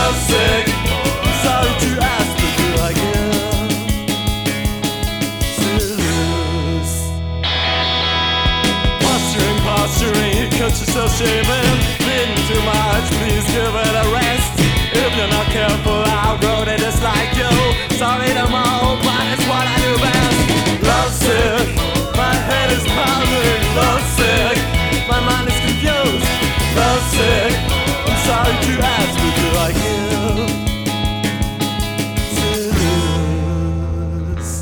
lovesick. I'm sorry to ask, but do I give to lose? Posturing, your coach is so shaming. Bleeding too much, please give it a rest. If you're not careful, I'll grow to dislike you. Sorry to moan, but it's what I do best. Lovesick, my head is pounding. Lovesick, my mind is confused. Lovesick, I'm sorry to ask, but do I give to lose?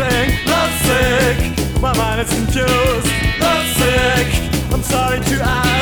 My mind is confused. Lovesick, I'm sorry to ask.